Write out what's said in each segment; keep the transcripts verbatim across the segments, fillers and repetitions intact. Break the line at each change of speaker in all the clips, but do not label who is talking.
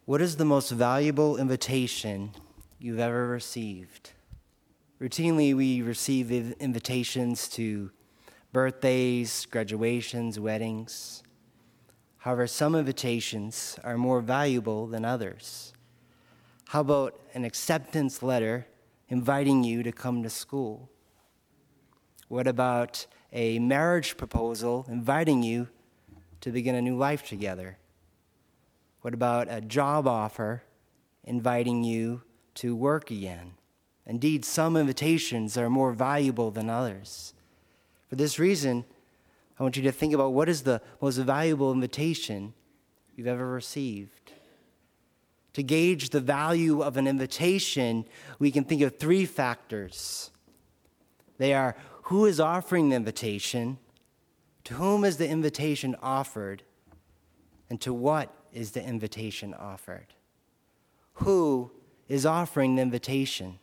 What is the most valuable invitation you've ever received? Routinely, we receive invitations to birthdays, graduations, weddings. However, some invitations are more valuable than others. How about an acceptance letter inviting you to come to school? What about a marriage proposal inviting you to begin a new life together? What about a job offer inviting you to work again? Indeed, some invitations are more valuable than others. For this reason, I want you to think about what is the most valuable invitation you've ever received. To gauge the value of an invitation, we can think of three factors. They are who is offering the invitation, to whom is the invitation offered, and to what is the invitation offered. Who is offering the invitation?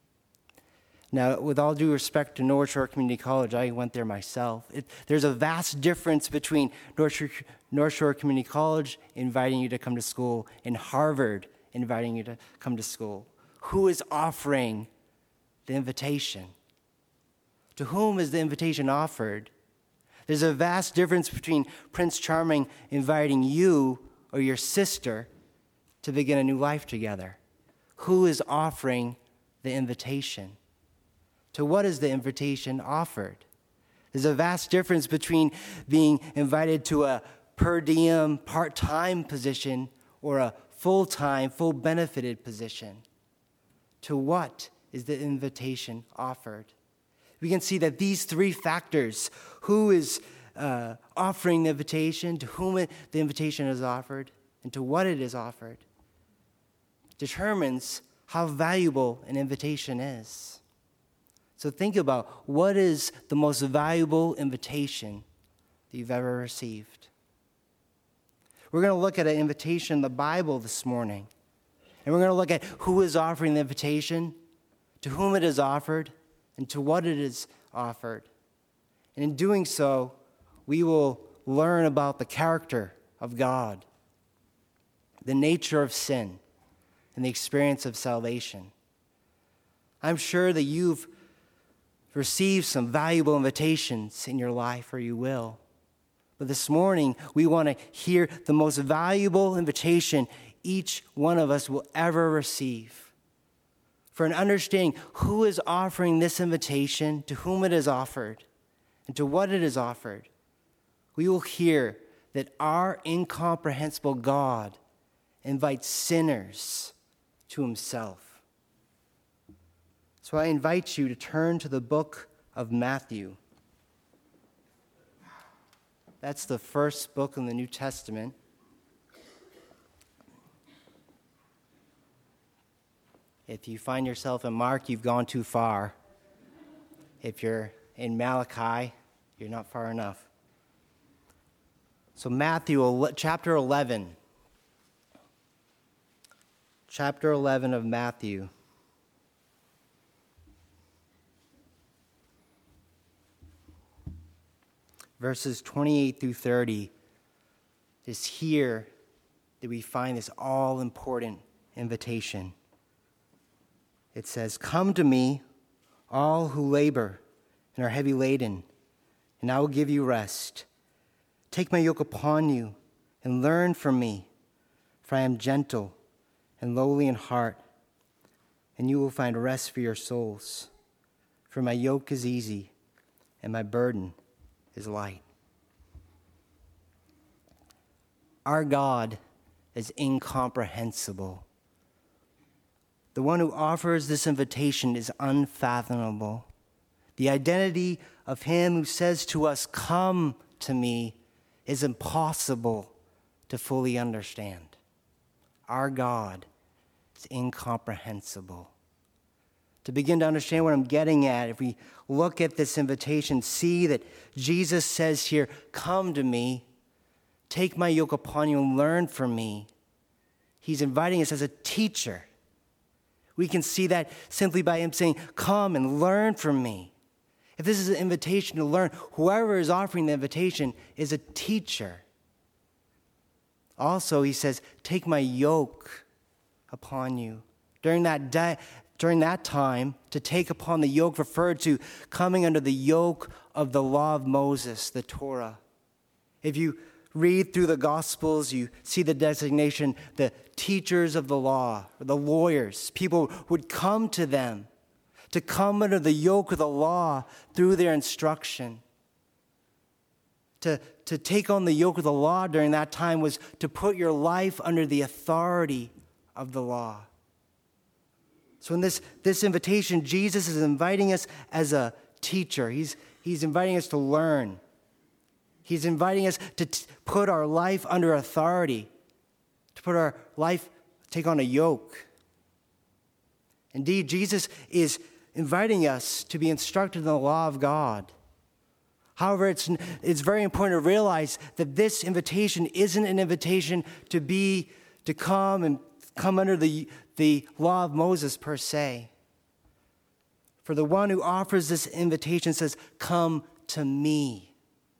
Now, with all due respect to North Shore Community College, I went there myself. It, there's a vast difference between North Shore, North Shore Community College inviting you to come to school and Harvard inviting you to come to school. Who is offering the invitation? To whom is the invitation offered? There's a vast difference between Prince Charming inviting you or your sister to begin a new life together. Who is offering the invitation? To what is the invitation offered? There's a vast difference between being invited to a per diem, part-time position or a full-time, full-benefited position. To what is the invitation offered? We can see that these three factors, who is uh, offering the invitation, to whom it, the invitation is offered, and to what it is offered, determines how valuable an invitation is. So think about what is the most valuable invitation that you've ever received. We're going to look at an invitation in the Bible this morning. And we're going to look at who is offering the invitation, to whom it is offered, and to what it is offered. And in doing so, we will learn about the character of God, the nature of sin, and the experience of salvation. I'm sure that you've received some valuable invitations in your life, or you will. But this morning, we want to hear the most valuable invitation each one of us will ever receive. For an understanding who is offering this invitation, to whom it is offered, and to what it is offered, we will hear that our incomprehensible God invites sinners to himself. So I invite you to turn to the book of Matthew. That's the first book in the New Testament. If you find yourself in Mark, you've gone too far. If you're in Malachi, you're not far enough. So Matthew chapter eleven. Chapter eleven of Matthew. Verses twenty-eight through thirty. It's here that we find this all-important invitation. It says, "Come to me, all who labor and are heavy laden, and I will give you rest. Take my yoke upon you and learn from me, for I am gentle and lowly in heart, and you will find rest for your souls. For my yoke is easy and my burden is light." Our God is incomprehensible. The one who offers this invitation is unfathomable. The identity of him who says to us, "Come to me," is impossible to fully understand. Our God is incomprehensible. To begin to understand what I'm getting at, if we look at this invitation, see that Jesus says here, "Come to me, take my yoke upon you and learn from me." He's inviting us as a teacher. We can see that simply by him saying, "Come and learn from me." If this is an invitation to learn, whoever is offering the invitation is a teacher. Also, he says, take my yoke upon you. During that day, during that time, to take upon the yoke referred to coming under the yoke of the law of Moses, the Torah. If you read through the Gospels, you see the designation, the teachers of the law, or the lawyers. People would come to them to come under the yoke of the law through their instruction. To, to take on the yoke of the law during that time was to put your life under the authority of the law. So in this, this invitation, Jesus is inviting us as a teacher. He's, he's inviting us to learn. He's inviting us to t- put our life under authority, to put our life, take on a yoke. Indeed, Jesus is inviting us to be instructed in the law of God. However, it's, it's very important to realize that this invitation isn't an invitation to be, to come and come under the, the law of Moses per se. For the one who offers this invitation says, come to me.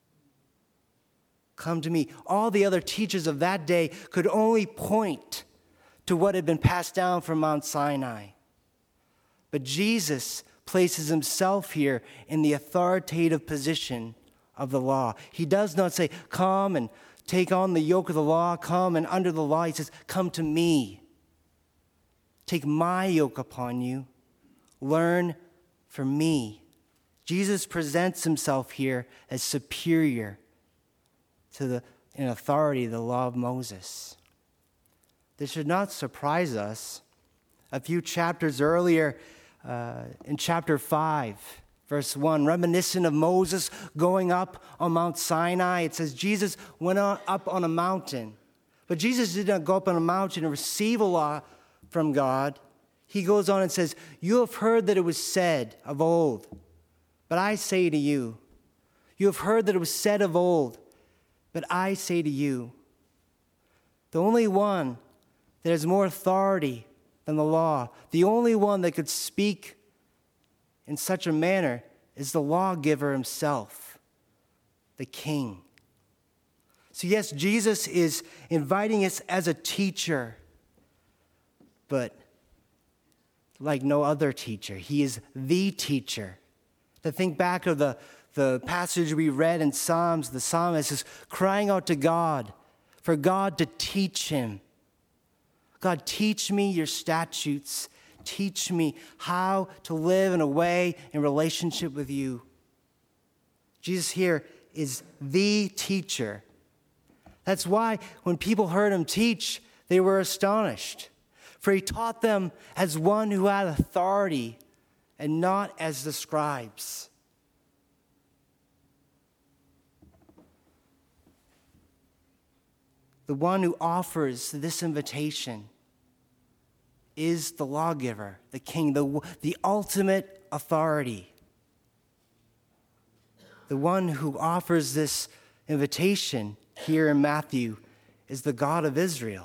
Come to me. All the other teachers of that day could only point to what had been passed down from Mount Sinai. But Jesus places himself here in the authoritative position of the law. He does not say, come and take on the yoke of the law, come and under the law. He says, come to me. Take my yoke upon you. Learn from me. Jesus presents himself here as superior to the in authority of the law of Moses. This should not surprise us. A few chapters earlier, uh, in chapter five, verse one, reminiscent of Moses going up on Mount Sinai, it says Jesus went on, up on a mountain. But Jesus did not go up on a mountain and receive a law from God. He goes on and says, you have heard that it was said of old, but I say to you, you have heard that it was said of old, but I say to you, the only one that has more authority than the law, the only one that could speak in such a manner is the lawgiver himself, the king. So yes, Jesus is inviting us as a teacher, but like no other teacher, he is the teacher. To think back of the, the passage we read in Psalms, the psalmist is crying out to God for God to teach him. God, teach me your statutes. Teach me how to live in a way in relationship with you. Jesus here is the teacher. That's why when people heard him teach, they were astonished. For he taught them as one who had authority and not as the scribes. The one who offers this invitation is the lawgiver, the king, the, the ultimate authority. The one who offers this invitation here in Matthew is the God of Israel.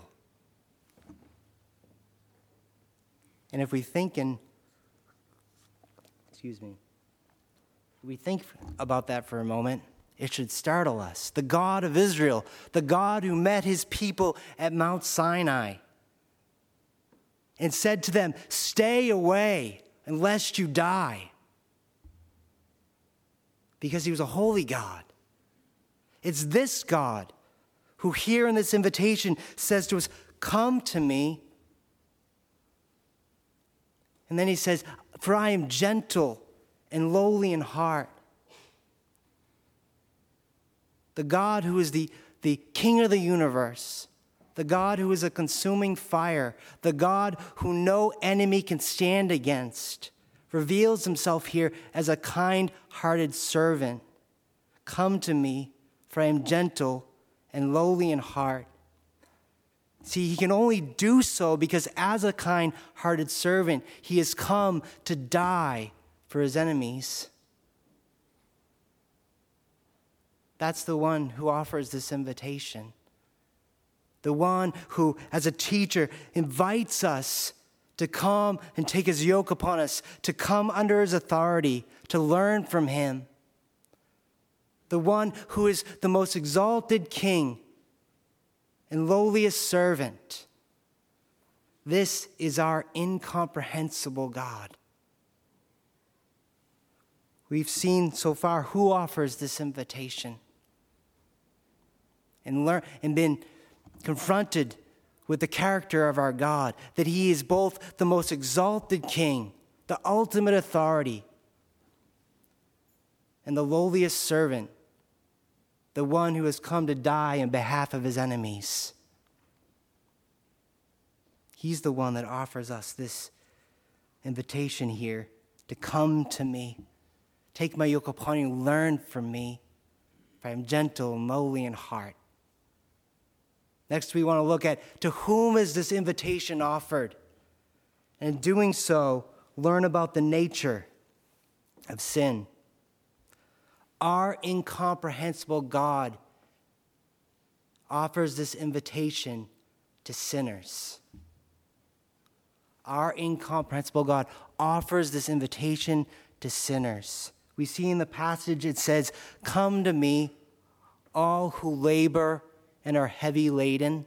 And if we think in, excuse me, if we think about that for a moment, it should startle us. The God of Israel, the God who met his people at Mount Sinai and said to them, stay away lest you die. Because he was a holy God. It's this God who here in this invitation says to us, come to me. And then he says, for I am gentle and lowly in heart. The God who is the, the King of the universe, the God who is a consuming fire, the God who no enemy can stand against, reveals himself here as a kind-hearted servant. Come to me, for I am gentle and lowly in heart. See, he can only do so because as a kind-hearted servant, he has come to die for his enemies. That's the one who offers this invitation. The one who, as a teacher, invites us to come and take his yoke upon us, to come under his authority, to learn from him. The one who is the most exalted king and lowliest servant. This is our incomprehensible God. We've seen so far who offers this invitation and learn and been confronted with the character of our God, that he is both the most exalted king, the ultimate authority, and the lowliest servant, the one who has come to die on behalf of his enemies. He's the one that offers us this invitation here to come to me. Take my yoke upon you, learn from me, for I am gentle and lowly in heart. Next, we want to look at to whom is this invitation offered? And in doing so, learn about the nature of sin. Our incomprehensible God offers this invitation to sinners. Our incomprehensible God offers this invitation to sinners. We see in the passage it says, "Come to me, all who labor and are heavy laden."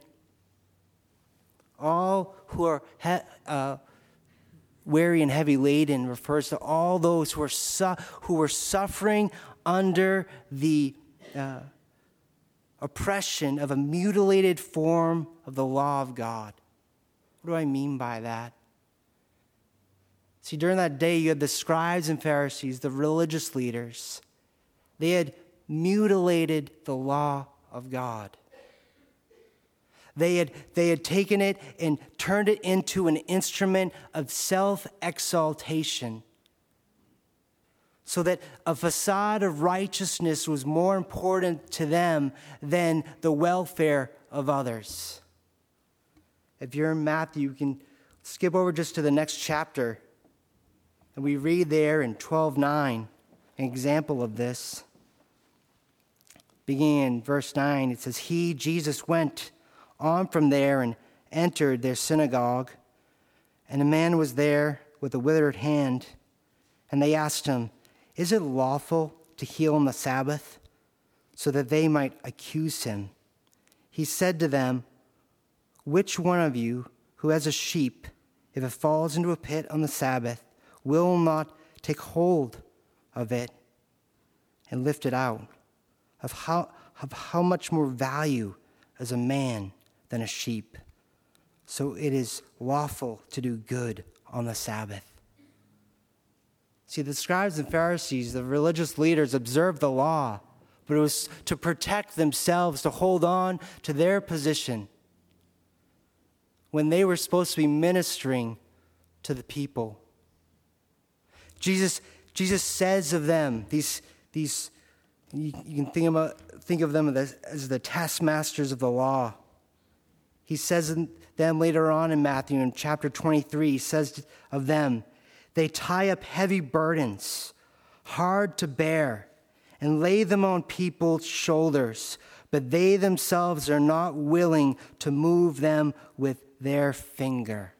All who are he- uh, weary and heavy laden refers to all those who are su- who are suffering under the uh, oppression of a mutilated form of the law of God. What do I mean by that? See, during that day, you had the scribes and Pharisees, the religious leaders. They had mutilated the law of God. They had, they had taken it and turned it into an instrument of self-exaltation, so that a facade of righteousness was more important to them than the welfare of others. If you're in Matthew, you can skip over just to the next chapter. And we read there in twelve nine an example of this. Beginning in verse nine, it says, "He, Jesus, went on from there and entered their synagogue. And a man was there with a withered hand. And they asked him, 'Is it lawful to heal on the Sabbath?' So that they might accuse him. He said to them, 'Which one of you who has a sheep, if it falls into a pit on the Sabbath, will not take hold of it and lift it out? Of how, of how much more value is a man than a sheep? So it is lawful to do good on the Sabbath.'" See, the scribes and Pharisees, the religious leaders, observed the law, but it was to protect themselves, to hold on to their position when they were supposed to be ministering to the people. Jesus, Jesus says of them, these, these you, you can think, about, think of them as, as the taskmasters of the law. He says of them later on in Matthew, in chapter twenty-three, he says of them, "They tie up heavy burdens, hard to bear, and lay them on people's shoulders, but they themselves are not willing to move them with their finger."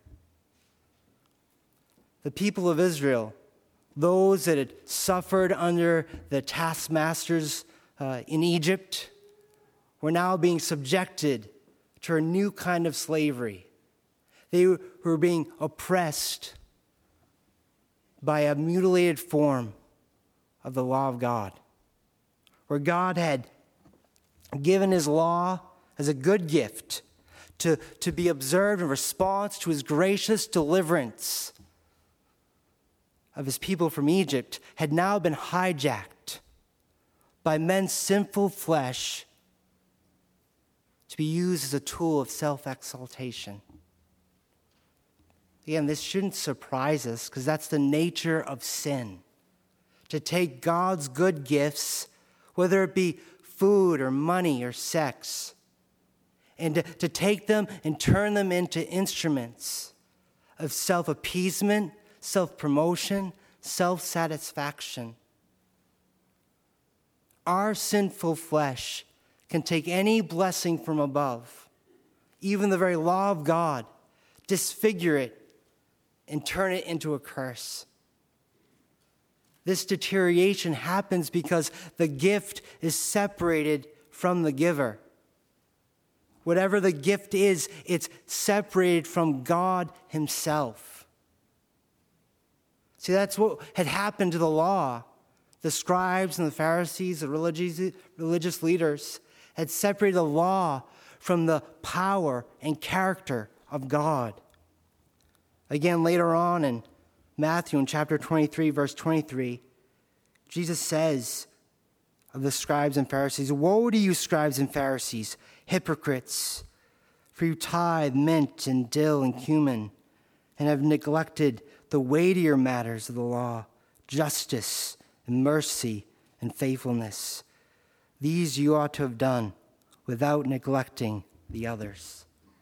The people of Israel, those that had suffered under the taskmasters uh, in Egypt, were now being subjected to a new kind of slavery. They were being oppressed by a mutilated form of the law of God, where God had given his law as a good gift to, to be observed in response to his gracious deliverance of his people from Egypt, had now been hijacked by men's sinful flesh to be used as a tool of self-exaltation. Again, this shouldn't surprise us, because that's the nature of sin. To take God's good gifts, whether it be food or money or sex, and to, to take them and turn them into instruments of self-appeasement, self-promotion, self-satisfaction. Our sinful flesh can take any blessing from above, even the very law of God, disfigure it, and turn it into a curse. This deterioration happens because the gift is separated from the giver. whatever the gift is, it's separated from God himself. See, that's what had happened to the law. The scribes and the Pharisees, the religious, religious leaders, had separated the law from the power and character of God. Again, later on in Matthew in chapter twenty-three, verse twenty-three, Jesus says of the scribes and Pharisees, "Woe to you, scribes and Pharisees, hypocrites, for you tithe mint and dill and cumin, and have neglected the weightier matters of the law, justice and mercy and faithfulness. These you ought to have done without neglecting the others."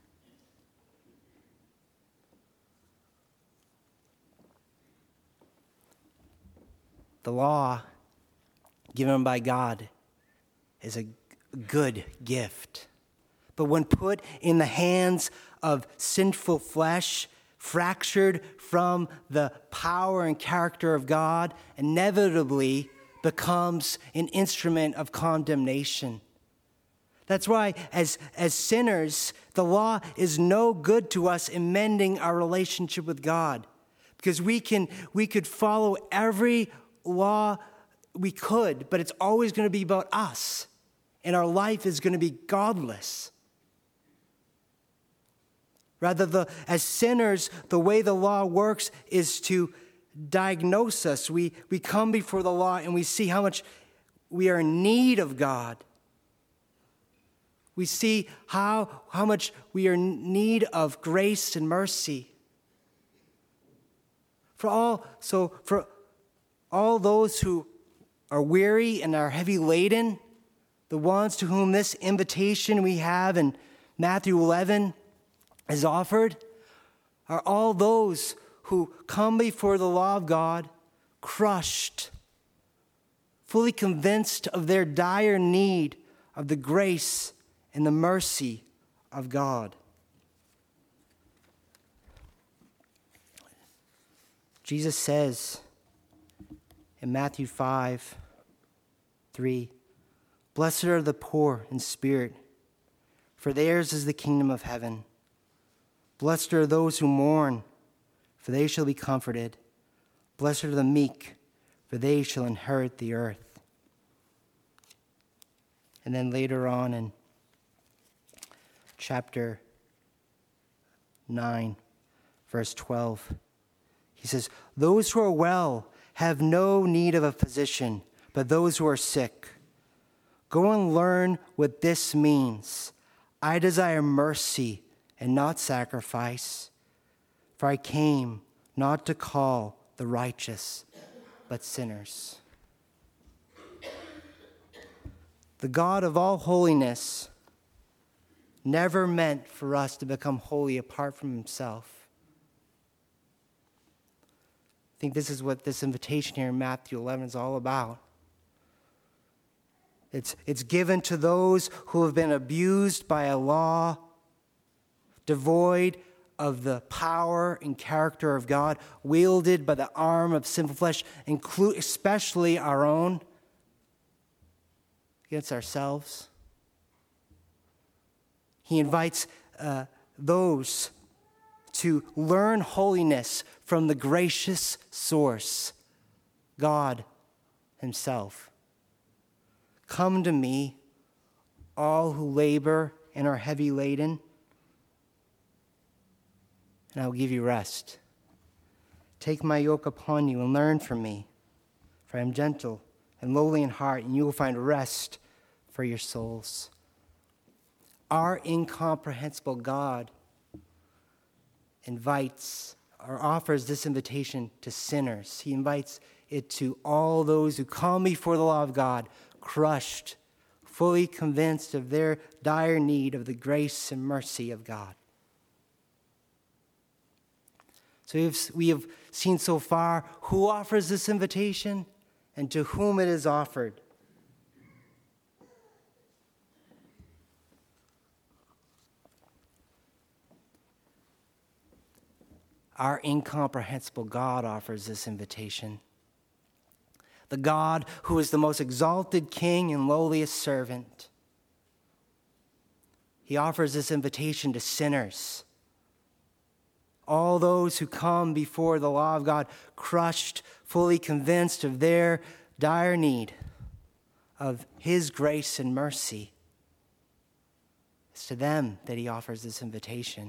The law given by God is a good gift. But when put in the hands of sinful flesh, fractured from the power and character of God, inevitably becomes an instrument of condemnation. That's why, as, as sinners, the law is no good to us in mending our relationship with God. Because we can we could follow every law we could, but it's always going to be about us. And our life is going to be godless. Rather, the, as sinners, the way the law works is to diagnose us. We, we come before the law and we see how much we are in need of God. We see how, how much we are in need of grace and mercy. For all, so for all those who are weary and are heavy laden, the ones to whom this invitation we have in Matthew eleven is offered, are all those who come before the law of God, crushed, fully convinced of their dire need of the grace and the mercy of God. Jesus says in Matthew five, three, "Blessed are the poor in spirit, for theirs is the kingdom of heaven. Blessed are those who mourn, for they shall be comforted. Blessed are the meek, for they shall inherit the earth." And then later on in chapter nine, verse twelve, he says, "Those who are well have no need of a physician, but those who are sick. Go and learn what this means. I desire mercy and not sacrifice, for I came not to call the righteous, but sinners." The God of all holiness never meant for us to become holy apart from himself. I think this is what this invitation here in Matthew eleven is all about. It's, it's given to those who have been abused by a law devoid of the power and character of God, wielded by the arm of sinful flesh, include, especially our own, against ourselves. He invites uh, those to learn holiness from the gracious source, God himself. "Come to me, all who labor and are heavy laden, and I will give you rest. Take my yoke upon you and learn from me, for I am gentle and lowly in heart, and you will find rest for your souls." Our incomprehensible God invites or offers this invitation to sinners. He invites it to all those who come before the law of God, crushed, fully convinced of their dire need of the grace and mercy of God. So we've, we have seen so far who offers this invitation and to whom it is offered. Our incomprehensible God offers this invitation. The God who is the most exalted king and lowliest servant. he offers this invitation to sinners. All those who come before the law of God, crushed, fully convinced of their dire need of his grace and mercy. It's to them that he offers this invitation.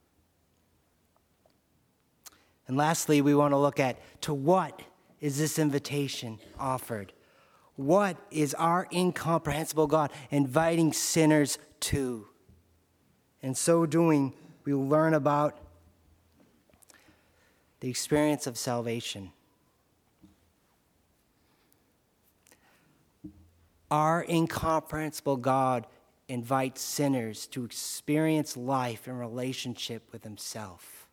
And lastly, we want to look at to what is this invitation offered? What is our incomprehensible God inviting sinners to? In so doing, we will learn about the experience of salvation. Our incomprehensible God invites sinners to experience life in relationship with himself.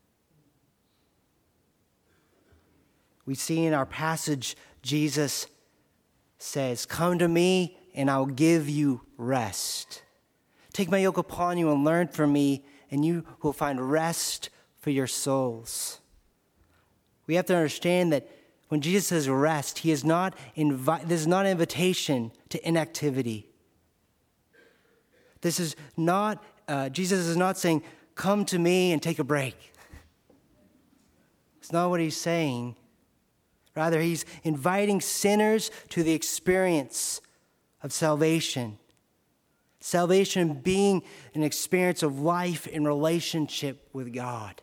We see in our passage, Jesus says, "Come to me and I'll give you rest. Take my yoke upon you and learn from me, and you will find rest for your souls." We have to understand that when Jesus says rest, he is not invi- this is not an invitation to inactivity. This is not, uh, Jesus is not saying, "Come to me and take a break." It's not what he's saying. Rather, he's inviting sinners to the experience of salvation. Salvation being an experience of life in relationship with God.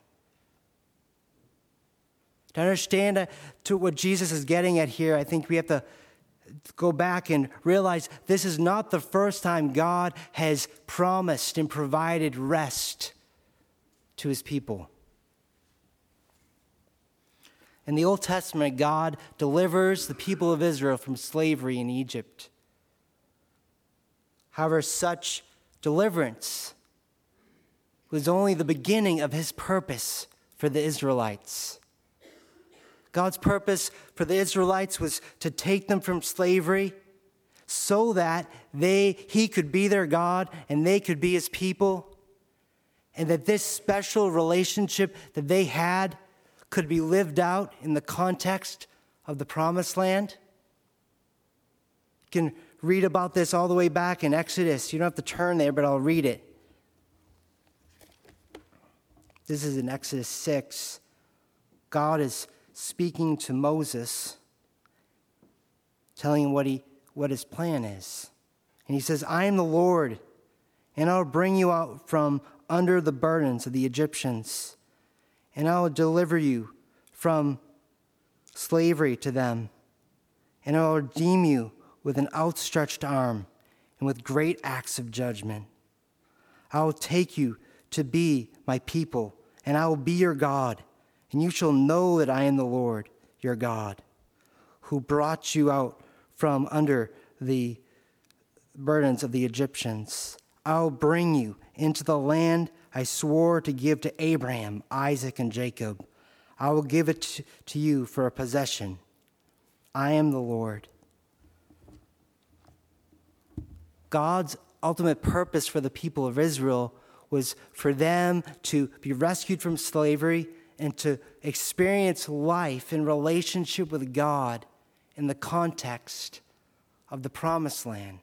To understand uh, to what Jesus is getting at here, I think we have to go back and realize this is not the first time God has promised and provided rest to his people. In the Old Testament, God delivers the people of Israel from slavery in Egypt. However, such deliverance was only the beginning of his purpose for the Israelites. God's purpose for the Israelites was to take them from slavery so that they, he could be their God and they could be his people, and that this special relationship that they had could be lived out in the context of the Promised Land. You can read about this all the way back in Exodus. You don't have to turn there, but I'll read it. This is in Exodus six. God is speaking to Moses, telling him what he what his plan is. And he says, "I am the Lord, and I'll bring you out from under the burdens of the Egyptians, and I will deliver you from slavery to them, and I will redeem you with an outstretched arm and with great acts of judgment. I will take you to be my people, and I will be your God, and you shall know that I am the Lord, your God, who brought you out from under the burdens of the Egyptians. I will bring you into the land I swore to give to Abraham, Isaac, and Jacob. I will give it to you for a possession. I am the Lord." God's ultimate purpose for the people of Israel was for them to be rescued from slavery and to experience life in relationship with God in the context of the Promised Land.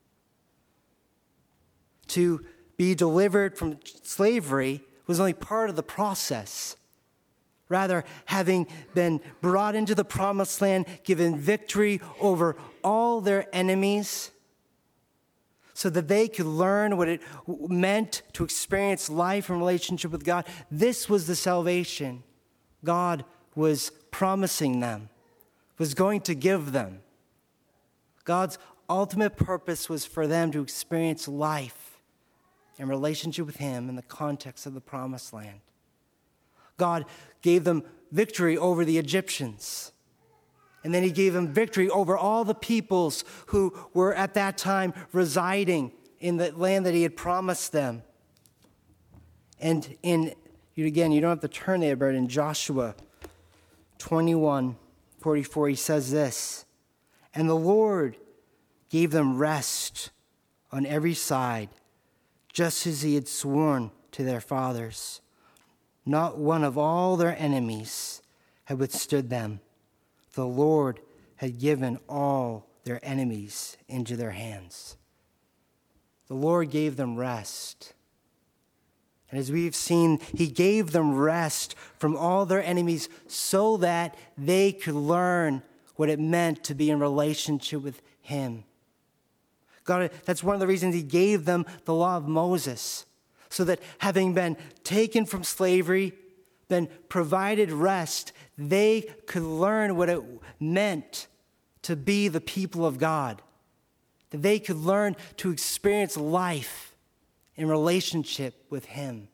To be delivered from slavery was only part of the process. Rather, having been brought into the Promised Land, given victory over all their enemies, so that they could learn what it meant to experience life in relationship with God. This was the salvation God was promising them, was going to give them. God's ultimate purpose was for them to experience life in relationship with him in the context of the Promised Land. God gave them victory over the Egyptians. And then he gave them victory over all the peoples who were at that time residing in the land that he had promised them. And in, again, you don't have to turn there, but in Joshua twenty-one forty-four, he says this, "And the Lord gave them rest on every side, just as he had sworn to their fathers. Not one of all their enemies had withstood them. The Lord had given all their enemies into their hands." The Lord gave them rest And as we've seen, he gave them rest from all their enemies so that they could learn what it meant to be in relationship with him. God, that's one of the reasons he gave them the law of Moses, so that having been taken from slavery, been provided rest, they could learn what it meant to be the people of God, that they could learn to experience life in relationship with him.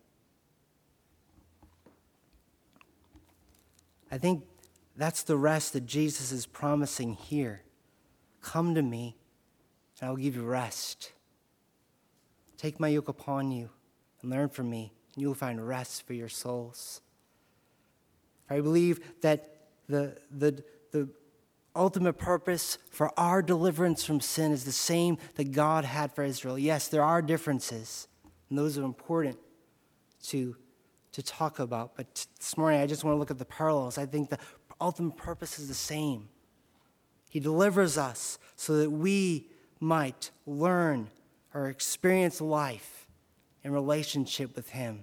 I think that's the rest that Jesus is promising here. Come to me, and I will give you rest. Take my yoke upon you and learn from me, and you will find rest for your souls. I believe that the, the, the ultimate purpose for our deliverance from sin is the same that God had for Israel. Yes, there are differences, and those are important to, to talk about. But t- this morning, I just want to look at the parallels. I think the ultimate purpose is the same. He delivers us so that we might learn or experience life in relationship with him.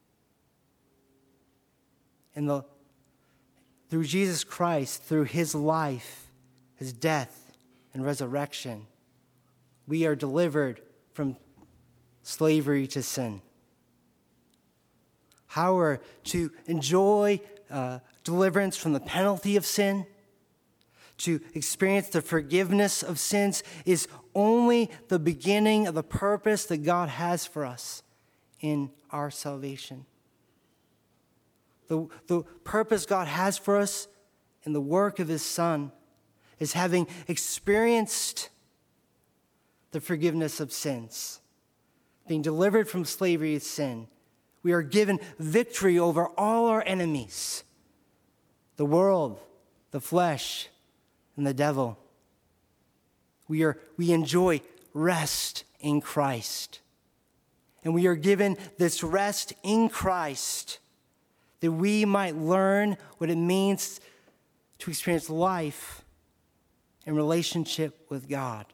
And the, through Jesus Christ, through his life, his death, and resurrection, we are delivered from slavery to sin. How we're to enjoy uh, deliverance from the penalty of sin, to experience the forgiveness of sins, is only the beginning of the purpose that God has for us in our salvation. The, the purpose God has for us in the work of his Son is having experienced the forgiveness of sins, being delivered from slavery to sin. We are given victory over all our enemies, the world, the flesh, and the devil. We are we enjoy rest in Christ. And we are given this rest in Christ that we might learn what it means to experience life in relationship with God.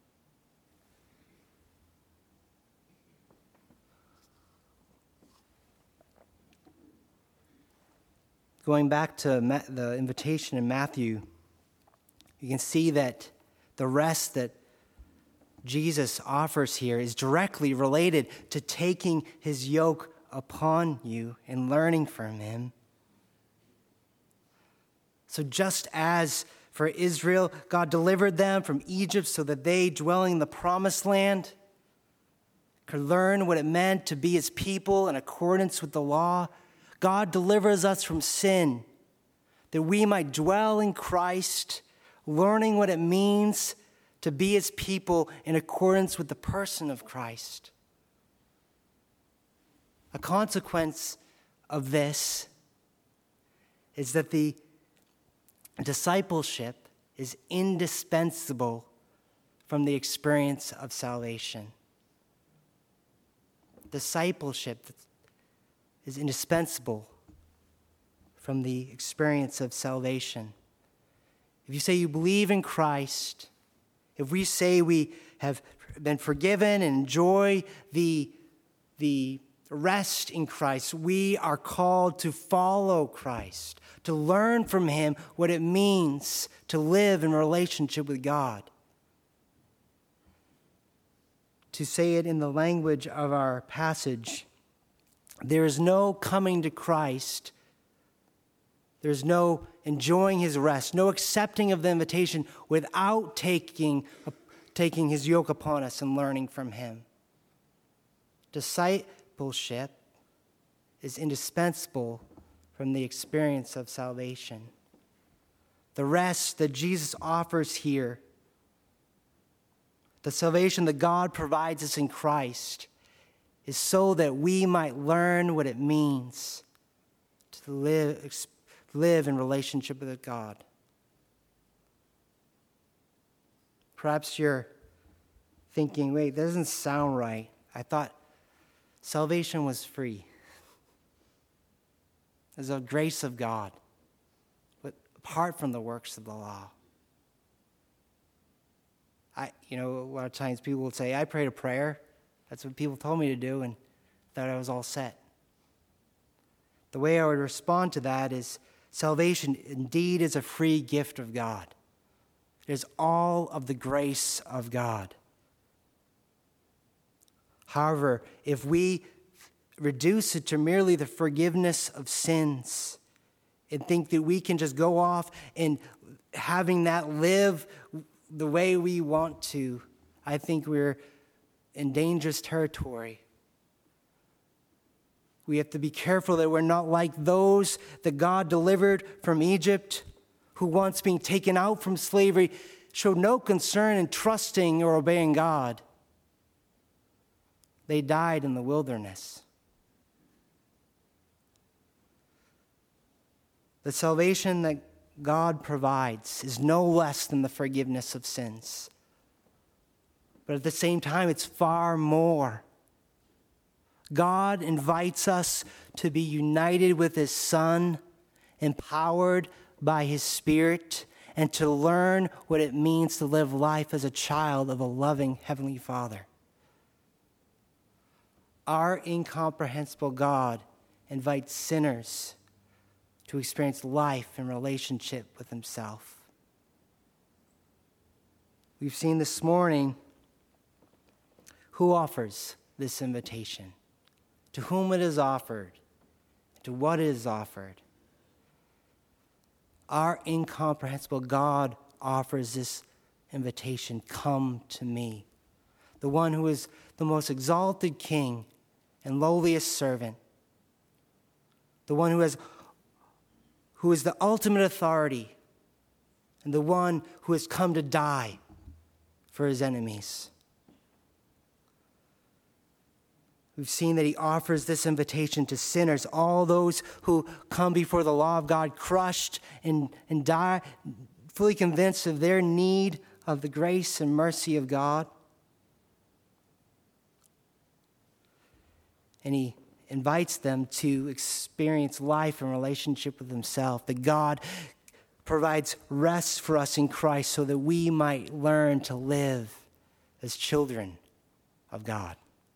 Going back to Ma- the invitation in Matthew, you can see that the rest that Jesus offers here is directly related to taking his yoke upon you and learning from him. So just as for Israel, God delivered them from Egypt so that they, dwelling in the promised land, could learn what it meant to be his people in accordance with the law, God delivers us from sin that we might dwell in Christ, learning what it means to be his people in accordance with the person of Christ. A consequence of this is that the discipleship is indispensable from the experience of salvation. Discipleship is indispensable from the experience of salvation. If you say you believe in Christ, if we say we have been forgiven and enjoy the, the rest in Christ, we are called to follow Christ, to learn from him what it means to live in relationship with God. To say it in the language of our passage, there is no coming to Christ, there's no enjoying his rest, no accepting of the invitation without taking, taking his yoke upon us and learning from him. Discipleship is indispensable from the experience of salvation. The rest that Jesus offers here, the salvation that God provides us in Christ, is so that we might learn what it means to live, live in relationship with God. Perhaps you're thinking, wait, that doesn't sound right. I thought salvation was free. It's a grace of God, but apart from the works of the law. I, you know, a lot of times people will say, I prayed a prayer. That's what people told me to do, and thought I was all set. The way I would respond to that is salvation indeed is a free gift of God. It is all of the grace of God. However, if we reduce it to merely the forgiveness of sins and think that we can just go off and having that live the way we want to, I think we're in dangerous territory. We have to be careful that we're not like those that God delivered from Egypt, who once being taken out from slavery showed no concern in trusting or obeying God. They died in the wilderness. The salvation that God provides is no less than the forgiveness of sins. But at the same time, it's far more. God invites us to be united with His Son, empowered by His Spirit, and to learn what it means to live life as a child of a loving Heavenly Father. Our incomprehensible God invites sinners to experience life and relationship with Himself. We've seen this morning who offers this invitation, to whom it is offered, to what it is offered. Our incomprehensible God offers this invitation, come to me, the one who is the most exalted king and lowliest servant, the one who has who is the ultimate authority, and the one who has come to die for His enemies. We've seen that He offers this invitation to sinners, all those who come before the law of God crushed and, and die, fully convinced of their need of the grace and mercy of God. And He invites them to experience life and relationship with Himself, that God provides rest for us in Christ so that we might learn to live as children of God.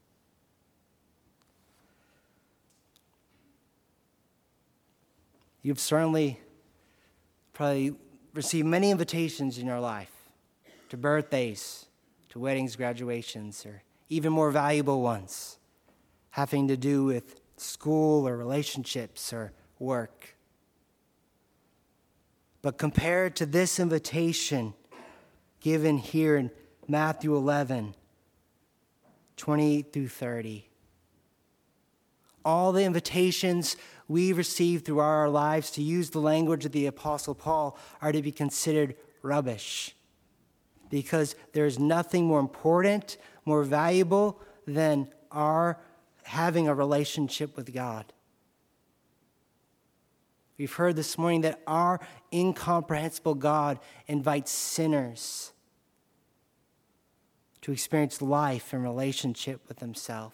You've certainly probably received many invitations in your life to birthdays, to weddings, graduations, or even more valuable ones having to do with school or relationships or work. But compared to this invitation given here in Matthew eleven, twenty-eight through thirty, all the invitations we receive through our lives, to use the language of the Apostle Paul, are to be considered rubbish, because there is nothing more important, more valuable than our having a relationship with God. We've heard this morning that our incomprehensible God invites sinners to experience life and relationship with Himself.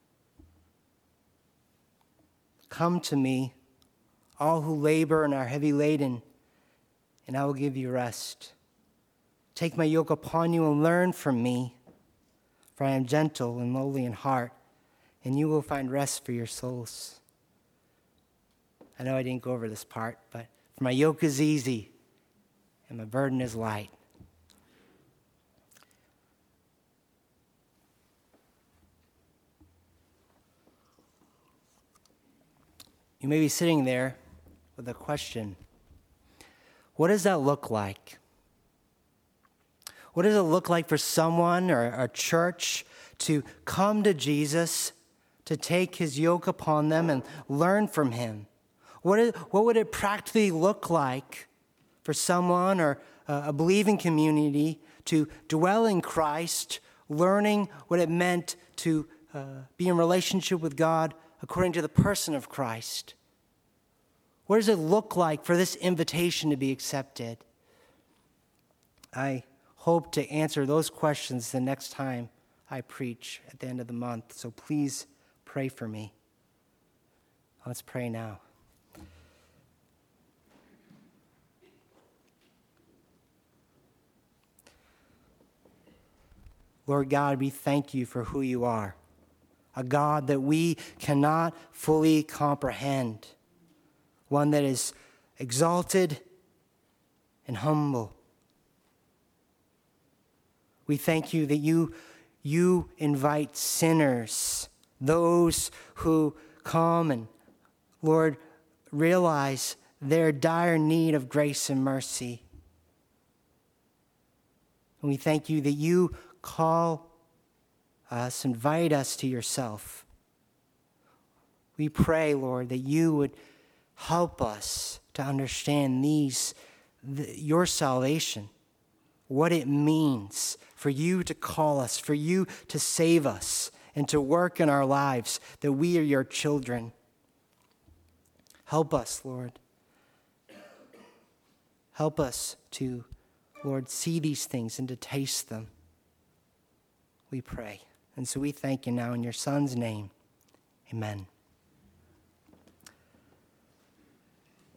Come to me, all who labor and are heavy laden, and I will give you rest. Take my yoke upon you and learn from me, for I am gentle and lowly in heart, and you will find rest for your souls. I know I didn't go over this part, but for my yoke is easy and my burden is light. You may be sitting there with a question. What does that look like? What does it look like for someone or a church to come to Jesus, to take His yoke upon them and learn from Him? What, is, what would it practically look like for someone or a believing community to dwell in Christ, learning what it meant to uh, be in relationship with God according to the person of Christ? What does it look like for this invitation to be accepted? I hope to answer those questions the next time I preach at the end of the month, so please pray for me. Let's pray now. Lord God, we thank you for who you are, a God that we cannot fully comprehend. one that is exalted and humble. We thank you that you, you invite sinners, those who come and, Lord, realize their dire need of grace and mercy. And we thank you that you call us, invite us to yourself. We pray, Lord, that you would help us to understand these, the, your salvation, what it means for you to call us, for you to save us, and to work in our lives, that we are your children. Help us, Lord. Help us to, Lord, see these things and to taste them. We pray. And so we thank you now in your Son's name. Amen.